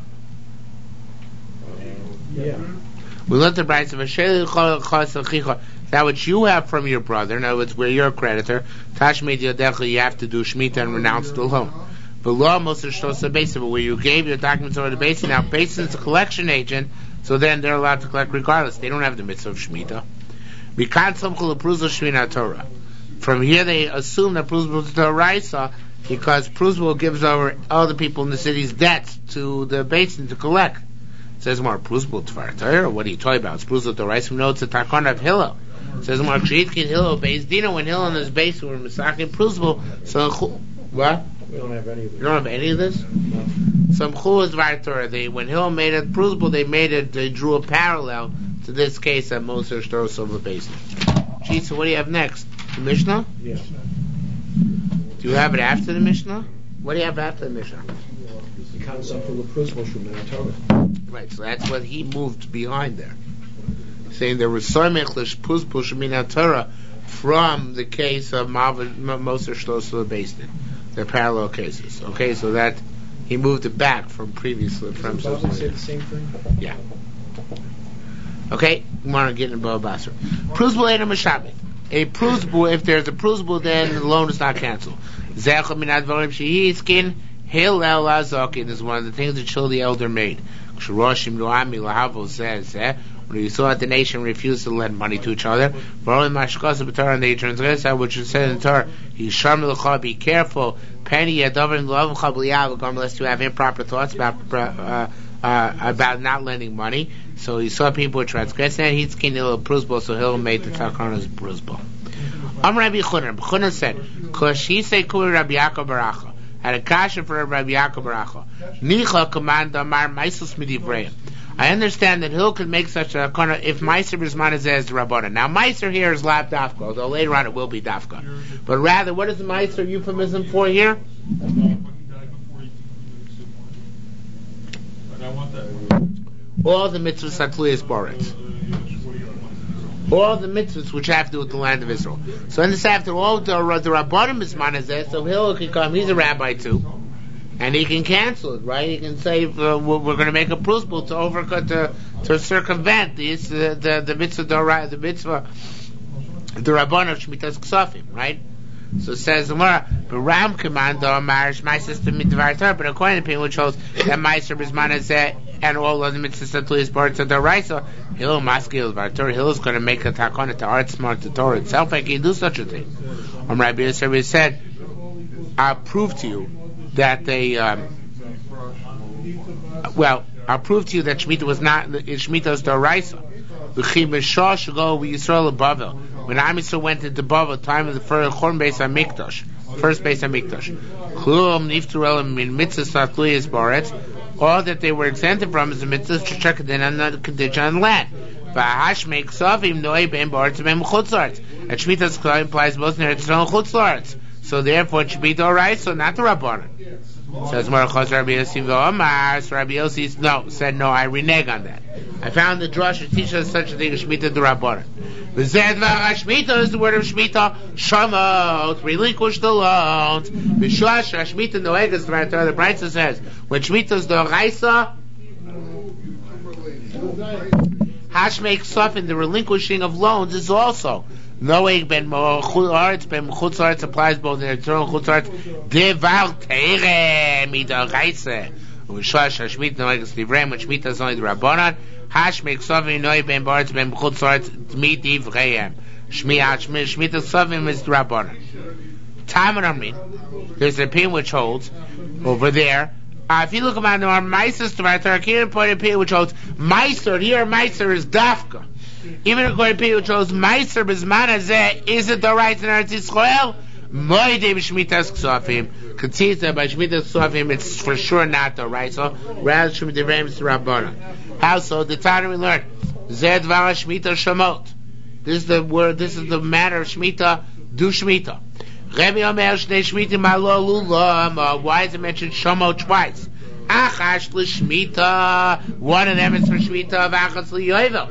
Speaker 3: Yeah.
Speaker 1: We learned the Bryce of Vasher Yelchos Achicha. That which you have from your brother. In other words, where you're a creditor, Tashmei Yadecha, you have to do Shemitah and renounce the loan. But Law Mosar Shtrosa Beisim, where you gave your documents over to Beisim. Now Beisim is a collection agent, so then they're allowed to collect regardless. They don't have the mitzvah of Shemitah. We can't samchul appruzal Shmina Torah. From here they assume that Pruzbul is the Raisa, because Pruzbul gives over all the people in the city's debts to the basin to collect. It says more Pruzbul Tvar Torah. What are you talking about? It's Pruzbul the Raisa. No, it's a Takon of Hillel. It says more Ksheitkin Hillel Beis Dino, when Hillel and his base were Misakin Pruzbul. So what?
Speaker 3: We don't have any of this.
Speaker 1: You don't have any of this?
Speaker 3: No.
Speaker 1: Some Chul Tvar Torah. When Hillel made it Pruzbul, they drew a parallel to this case at Moser Shtos of the basin. Gee, so what do you have next? The Mishnah?
Speaker 3: Yeah.
Speaker 1: Do you have it after the Mishnah? What do you have after the Mishnah?
Speaker 3: The concept of the principle from Torah.
Speaker 1: Right, so that's what he moved behind there. Saying there was Soymech L'Shpuzpush Min Torah from the case of Moser Shloso based in. They're parallel cases. Okay, so that he moved it back from previously. From
Speaker 3: Does it say the same thing?
Speaker 1: Yeah. Okay, we want to get in Baba Basra. Pruzbul Eda Meshabit. A pruzbul, if there's a pruzbul, then the loan is not canceled. Zechel Min Advarim Shehiskin Hillel Azokin is one of the things that Shul the elder made. Shroshim Luami Lahavo says, when you saw that the nation refused to lend money to each other, and they transgressed which is said in Torah, be careful, unless you have improper thoughts about not lending money. So he saw people transgressing, and he's skinny little pruzbal, so he'll make the takanas pruzbal. Rabbi Chunan said, he said Rabbi Yaakov Baracha had a kasha for Rabbi Yaakov Baracha. Nicha command Amar Maisus Midivrei. I understand that Hill could make such a corner if Meiser Bisman is as the Rabbana. Now Meiser here is lap dafka, although later on it will be dafka. But rather, what is the Meiser euphemism for here? All the mitzvahs Satluyas Boretz. All the mitzvahs which have to do with the land of Israel. So in this after all the Rabbanim Bisman is there, so Hill can come, he's a rabbi too. And he can cancel it, right? He can say we're going to make a pruzbul to overcut to circumvent the mitzvah the Rabban of Shmitas Ksafim, right? So it says the Gemara, but Ram command marriage my system midvar Torah, but according to people which holds that Meiser Bisman and all other mitzvahs that is part of the Raisa, Hill Maskil Vartor, Hill is going to make a takana to art smart the Torah itself. I can do such a thing. Rabbi Yisrael said, I'll prove to you that they I'll prove to you that Shemitah was not Shemitah is the Raisa. The Chimashah should go with Yisrael of Bavel. When Am Yisrael went into Bavel, time of the first Chorn Beis HaMikdash, first Beis HaMikdash. Klum nifturel min mitzvahs Satluyas Boretz. All that they were exempted from is the mitzvahs to check it in on the condition on land. V'hash makes of him noy ben Boretz ben Chutzlarts. And Shemitah's implies both in Eretz and Chutzlarts. So therefore it should be the Raisa, not the Rabbanan. Says Marachos Rabbi Yossi V'Omar. So Rabbi Yossi said no, I renege on that. I found the drush that teaches us such a thing as Shemitah the Rabbanan. V'zed v'ara Shemitah is the word of Shemitah. Shamot, relinquish the loans. V'shash Shemitah noegas the Brisa says when Shemitah is the Raisa, Hashmek Sofin, the relinquishing of loans is also Noeg ben Chutzaretz ben Chutzaretz applies both in eternal Chutzaretz Devar Teire Mida Raisa. V'shash Hashmit noegas Divrei when Shemitah is only the Rabbanan. Hashmek Sofin Noeg ben Boretz ben Chutzaretz Midivreihem. Shemitah Sofin is the Rabbanan. Time and Amrin. There's an opinion which holds over there. If you look about our Meiser to my Torah, here point of opinion which holds Meiser. Here Meiser is Dafka. Even according to opinion which holds Meiser Bisman Hazeh, is it the right in Eretz Yisrael? Moedei b'Shmitas Ksafim. Concedes that by Shmitas Ksafim it's for sure not the right. So rather Shmitas Devrei is the Rabbanan. How so? The Torah we learned Zed Vara Shmita Shamot. This is the word. This is the matter of Shmita. Do Shmita. Rebbe Omer Shnei Shmitim Malo Lulam. Why is it mentioned Shomot twice? Achash l'Shmita. One of them is for Shmita. Achas l'Yovel.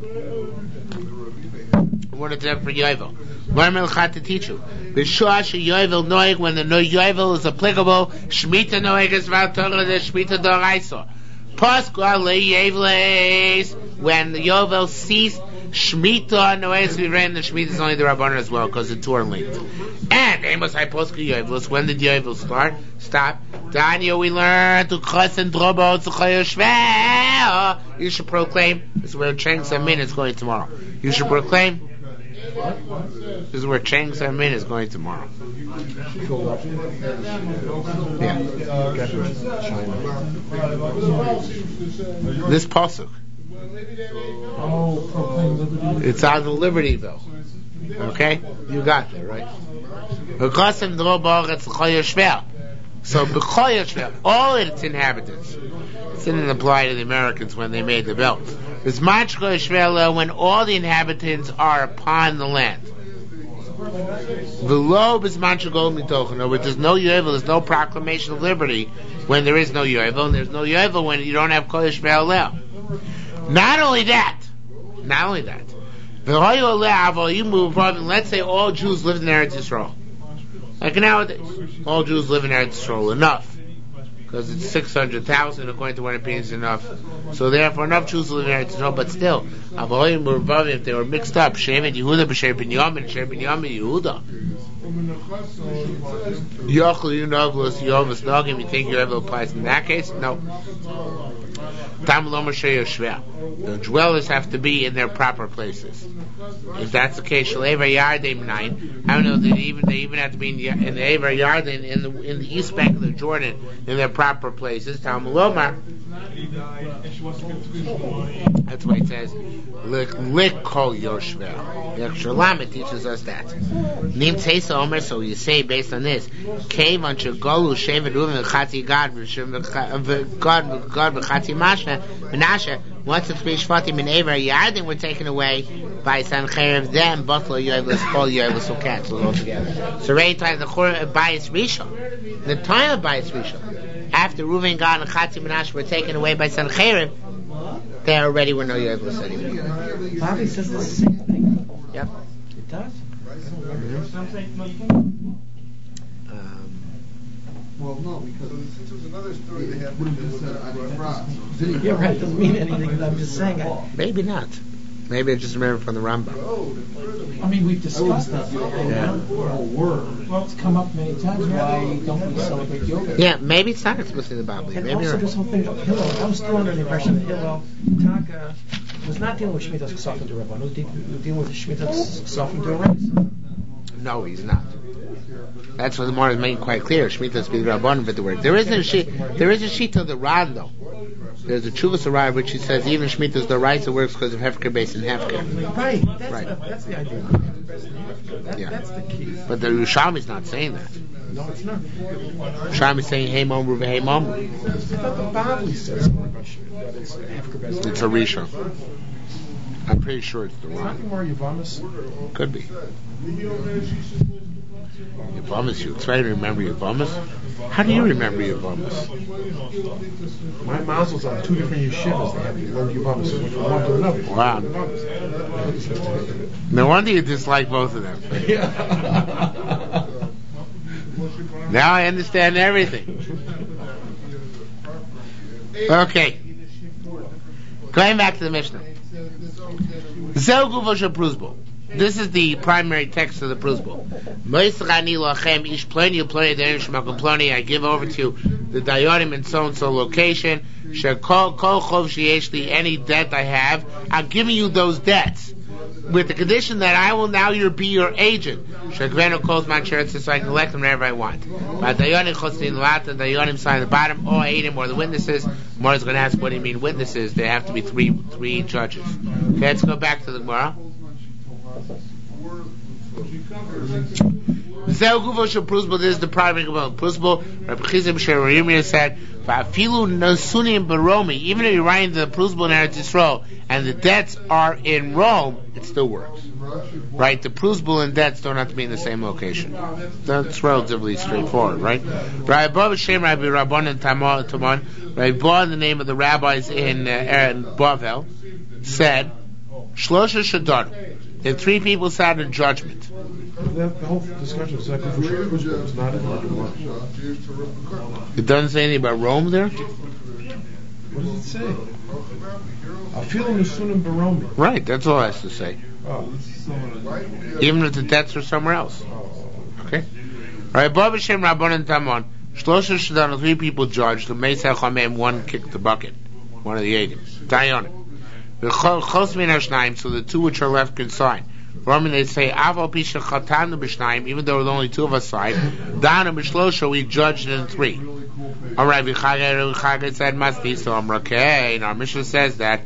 Speaker 1: One of them for Yovel. One Melchat to teach you. B'Shoash Yovel Noeg, when the Yovel is applicable, Shmita Noeg is Valtorah the Shmita Doraisa. Pascha leYevles, when the Yovel ceased, Shmita Noeg we ran the Shmita is only the Rabbanan as well because the two are linked. And Amos Pascha Yovelos, when did Yovel stop? Daniel, we learned to Chas and Drobo to Chayoshvel. You should proclaim. This is where Cheng Samin is going tomorrow. You should proclaim. This is where Cheng Samin is going tomorrow. Yeah. This pasuk. It's on the Libertyville. Okay, you got that right. So B'chol Yoshvei, all its inhabitants. It didn't apply to the Americans when they made the belt. B'zman Shechol Yoshvei, when all the inhabitants are upon the land. V'lo b'zman shegol mitochen. In other words, there's no yovel, there's no proclamation of liberty when there is no yovel, and there's no yovel when you don't have Kol Yoshvei Leo. Not only that. Let's say all Jews live in Eretz Yisrael. Like nowadays, all Jews live in Eretz Yisrael. Enough. Because it's 600,000 according to one opinion is enough. So therefore enough Jews live in Eretz Yisrael, but still, if they were mixed up, Shevet Yehuda b'Shevet Binyamin, Shevet Binyamin Yehuda. Yochel Yunavlos Yovas Nogim, you think Yovel applies in that case? No. Tam Lomer Sheyoshveh. The dwellers have to be in their proper places. If that's the case, Shalever Yarden 9. I don't know. They even have to be in the Ever Yarden in the east bank of the Jordan in their proper places. Tam Lomer. That's why it says Lik Kol Yoshveh. The extra Lamed teaches us that. Nim Tzeisa Omer. So you say based on this, Cave on Shegolu Shevet Reuven V'Chati Gad V'Chati Menashe. Once the three Shvatim in Ever Yarden were taken away by Sancheiriv, then Butler Yovelus, Kol Yovelus will cancel altogether. So right time the Bayis Rishon, the time of Bayis Rishon, after Reuven, Gad, and Chati Menashe were taken away by Sancheiriv, there already were no Yovelus anymore.
Speaker 2: Bobby says the same thing.
Speaker 1: Yep.
Speaker 2: It does.
Speaker 4: Well, no, because since it was another story, they had would have said,
Speaker 2: Yeah, right. Doesn't mean anything. I'm just saying.
Speaker 1: Maybe not. Maybe I just remember from the Rambam.
Speaker 2: I mean, we've discussed that. Well, it's come up many times. Why don't we celebrate yoga?
Speaker 1: Yeah, maybe it's not explicitly in the Bible.
Speaker 2: And
Speaker 1: maybe
Speaker 2: also this whole thing of Hillel. I was still under the impression that Hillel Taka was not dealing with Shemitah's Ksafim to Rabban. He was dealing with Shemitah's Ksafim to Reis.
Speaker 1: No, he's not. That's what the Gemara is making quite clear. Shemitah's be the Rabban with the word. There is a sheet of the Ran though. There's a Chuvas Arai which he says even Shemitah's the Reis works because of Hefker based in Hefker.
Speaker 2: Right. That's the idea. That's the key.
Speaker 1: But the Yerushalmi is not saying that.
Speaker 2: No, it's not.
Speaker 1: Yerushalmi is saying Hey Momru v'Hey Momru.
Speaker 2: I thought the Bavli says that it's Hefker based.
Speaker 1: It's a Rishon. I'm pretty sure it's the Ran.
Speaker 2: Nothing more Yavamis.
Speaker 1: Could be. Yavamis, you try to remember Yavamis? How do you remember Yavamis?
Speaker 2: My mazel's on two different yeshivas. They have to learn Yavamis from one to another.
Speaker 1: Wow. No wonder you dislike both of them. Now I understand everything. Okay. Going back to the Mishnah. This is the primary text of the Prusbul. I give over to the Dayanim in so-and-so location. Any debt I have, I'm giving you those debts. With the condition that I will now be your agent. Shagveno calls my shirts so I can collect them whenever I want. But Dayanim sign the bottom, or Adim, or the witnesses. Gemara is going to ask what do you mean witnesses? There have to be three judges. Okay, let's go back to the Gemara. This is the primary Gemara. Prusbul, Rabbi Chizim Sherayimir said, even if you're writing the Prusbul in Eretz Yisrael and the debts are in Rome, it still works. Right? The Prusbul and debts don't have to be in the same location. That's relatively straightforward, right? Rabbi Shem, Rabbi Rabban and Taman, Rabbi Ba, the name of the rabbis in Bavel, said, Shlosha Shadar. The three people sat in judgment.
Speaker 2: The whole discussion is exactly for sure. It's not in the Gemara.
Speaker 1: It doesn't say anything about Rome there?
Speaker 2: What does it say? Afilu Nusunim Baromi.
Speaker 1: Right, that's all it has to say.
Speaker 2: Oh.
Speaker 1: Even if the debts are somewhere else. Okay? Alright, Baruch Hashem Rabbanan Tamon. Shlosha Shadar, three people judged. The Meisach Hamem, one kicked the bucket. One of the 80. Dayanim. So the two which are left can sign. Roman they say even though there were only two of us signed, we judged in three. Alright, Chaga said must be so okay. And our Mishnah says that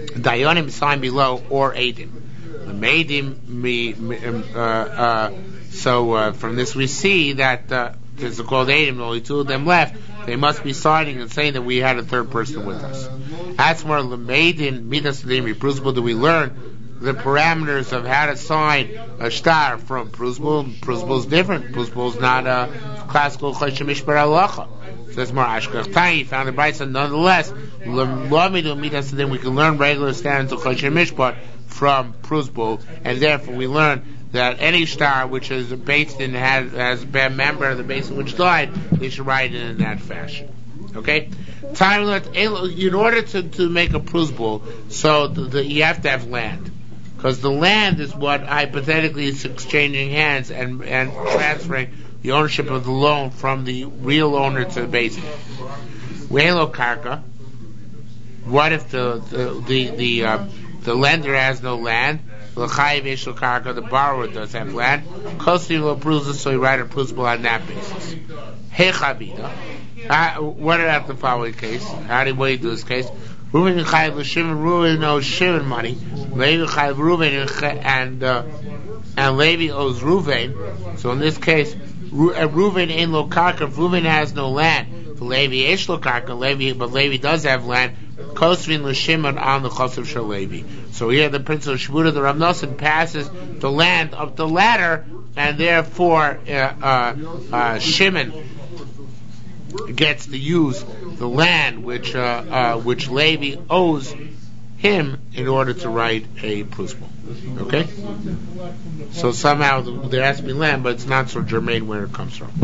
Speaker 1: Dayanim sign below or Adim. The Maidim So from this we see that there's called Adam, only two of them left. They must be signing and saying that we had a third person with us. As more made in Midas Prusbul, do we learn the parameters of how to sign a star from Prusbul? Prusbul is different. Prusbul is not a classical Choshen Mishpar Halacha. So that's more Ashkach Tani. Found the Brisa. Nonetheless, we can learn regular standards of Choshen Mishpar from Prusbul, and therefore we learn that any star which is based in has been a member of the base in which died, they should write it in that fashion. Okay? In order to make a Prusbul, so you have to have land. Because the land is what hypothetically is exchanging hands and transferring the ownership of the loan from the real owner to the basement. Welo karka. What if the lender has no land? The borrower does have land. Kosti will approve this, so he write a Prusbul on that basis. Hey Chavida. What about the following case? What do you do this case? Reuven chayav l'Shimon. Reuven owes Shimon money. Levi chayav Reuven, and Levi owes Reuven. So in this case, Reuven ain't lo karka. Reuven has no land. Levi ish lo karka. But Levi does have land. Kosvin l'Shimon on the chosav shel Levi. So here the principle of Shvuta, the Rav Nosson passes the land up the ladder, and therefore Shimon gets to use the land which Levi owes him in order to write a Prusbul. Okay? So somehow there has to be land, but it's not so germane where it comes from.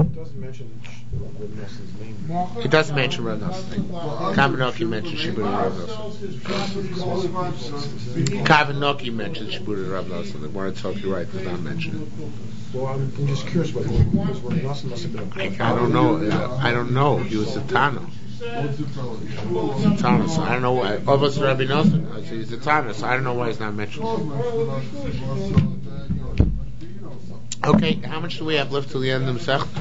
Speaker 1: It doesn't mention Rav Nosson's name. Kavanoki mentions Shibud Rav Nosson. Kavanoki mentions Shibud Rav Nosson. The Gemara itself, you're right, does not mention it.
Speaker 3: Well, I'm just curious about because Rav Nosson must have been a
Speaker 1: I don't know. He was a Tana. So I don't know why. Oh, but Rabbi Nosson. He's a Tana, so I don't know why he's not mentioned. Okay, how much do we have left till the end of the Masechta?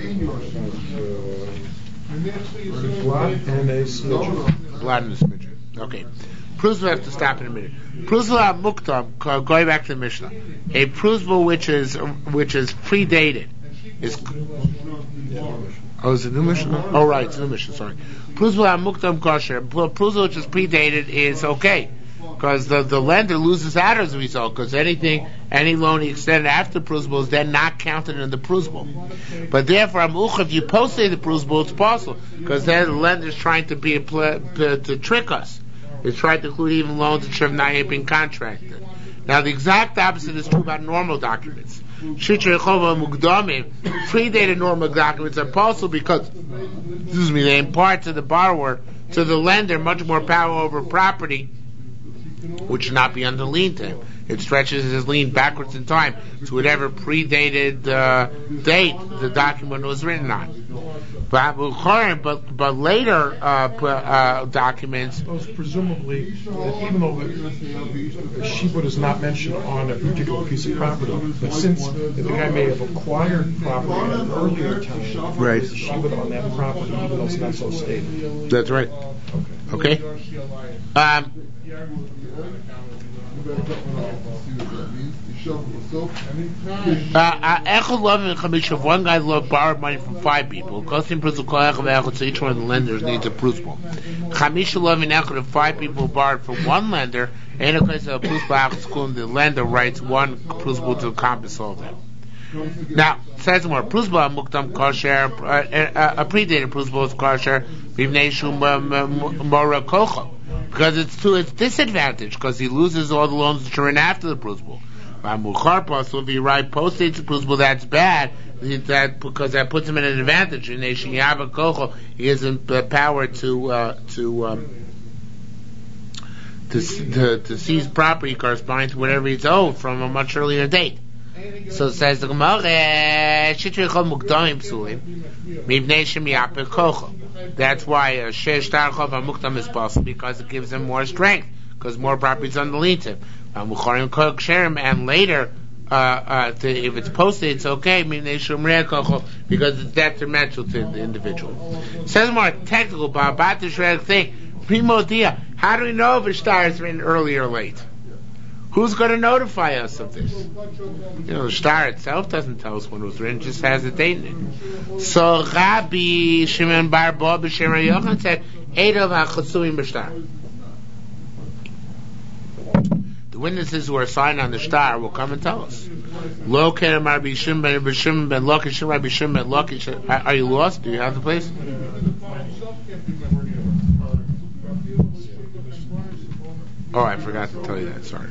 Speaker 3: Blot and a smidgen.
Speaker 1: Okay. Prusbul have to stop in a minute. Prusbul muktam, going back to the Mishnah. A Prusbul which is predated is. Oh, is it new Mishnah? Oh, right, it's new Mishnah. Sorry. Prusbul muktam kosher. Prusbul which is predated is okay, because the lender loses out as a result. Because any loan he extended after Prusbul is then not counted in the Prusbul. But therefore, if you posted the Prusbul, it's possible, because then the lender is trying to to trick us. It's trying to include even loans that should have not yet been contracted. Now, the exact opposite is true about normal documents. Shitra Yechova Mugdamim, predated normal documents are possible because, they impart to the borrower, to the lender, much more power over property, which should not be under lien to him. It stretches his lien backwards in time to whatever predated date the document was written on. But later documents.
Speaker 3: Presumably, even though the shibud is not mentioned on a particular piece of property, but since the guy may have acquired property at an earlier time,
Speaker 1: right,
Speaker 3: the shibud on that property, even though it's not so stated.
Speaker 1: That's right. Okay. One guy borrowed money from 5 people. So each one of the lenders needs a Prusbul. 5 people borrowed from one lender, and the lender writes one Prusbul to encompass all of them. Now, says more. Prusbul muktam kosher, a predated Prusbul is kosher, because it's to its disadvantage, because he loses all the loans that are in after the Prusbul. So if you write post-dates Prusbul, that's bad, because that puts him in an advantage. In Nation Yava Kocho, he has the power to seize property corresponding to whatever he's owed from a much earlier date. So it says the Gemara, that's why Shesh Tarchov HaMuktam is possible, because it gives him more strength, because more property is under lien to him. And later, if it's posted, it's okay, because it's detrimental to the individual. It says more technical, but about this thing, Primo Dia, how do we know if a star is written early or late? Who's going to notify us of this? The star itself doesn't tell us when it was written; it just has a date in it. So Rabbi Shimon bar Bo b'Shem Rabbi Yochanan said, "Edav ha'chasuim b'shtar." The witnesses who are signed on the star will come and tell us. Lo kerem Rabbi Shimon ben Loki, Shimon Rabbi Shimon ben Loki. Are you lost? Do you have the place? Oh, I forgot to tell you that. Sorry.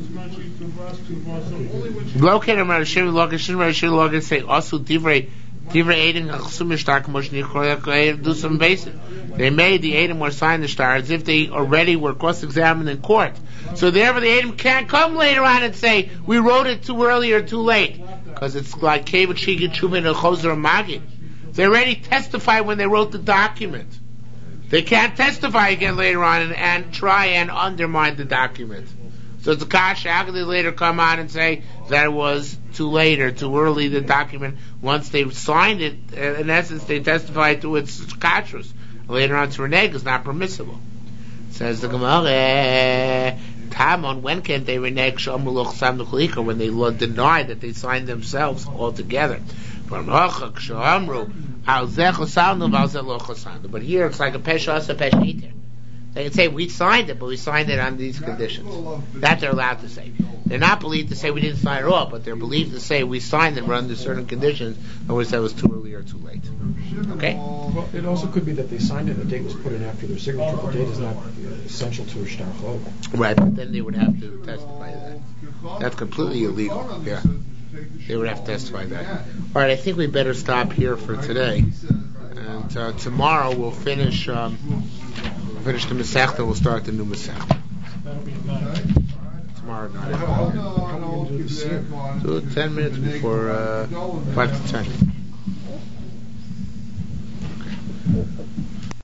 Speaker 1: Lo kerem Rabbi Shimon Loki, Shimon Rabbi Shimon Loki say also divrei Edom chasum shtar k'mosh do some basic. They made the Edom were signed the star as if they already were cross-examined in court. So therefore the Edom can't come later on and say, we wrote it too early or too late. Because it's like Kevach Shigit Shuvin and Choser Magid. They already testified when they wrote the document. They can't testify again later on and try and undermine the document. So it's a kasha. How can they later come on and say that it was too late or too early, the document? Once they signed it, in essence, they testified to its kashrus. Later on, to renege is not permissible. Says the Gemara, Tamon, when can they renege when they deny that they signed themselves altogether? But here it's like a pesha asa pesha iter. They can say we signed it, but we signed it on these conditions. That they're allowed to say. They're not believed to say we didn't sign it all, but they're believed to say we signed it under certain conditions, and we said it was too early or too late. Okay?
Speaker 3: Well, it also could be that they signed it and the date was put in after their signature. The date is not essential to a shtar chol.
Speaker 1: Right, but then they would have to testify to that. That's completely illegal. Yeah. They would have to testify to that. All right, I think we better stop here for today. And tomorrow we'll finish the Masechta. We'll start the new Masechta.
Speaker 2: That'll be 9.
Speaker 1: Tomorrow night. So 10 minutes before 5 to 10.